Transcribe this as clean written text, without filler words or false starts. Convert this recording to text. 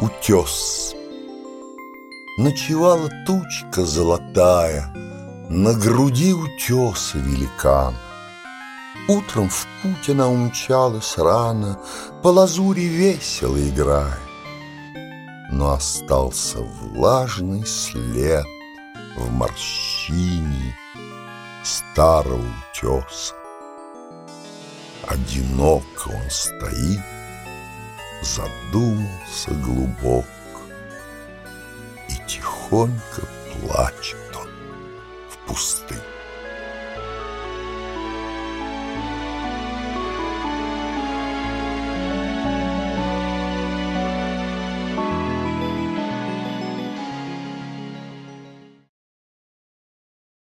утес. Ночевала тучка золотая на груди утеса великан. Утром в путь она умчалась рано, по лазури весело играя. Но остался влажный след в морщине старого утеса. Одиноко он стоит, задумался глубоко, и тихонько плачет он в пустыне.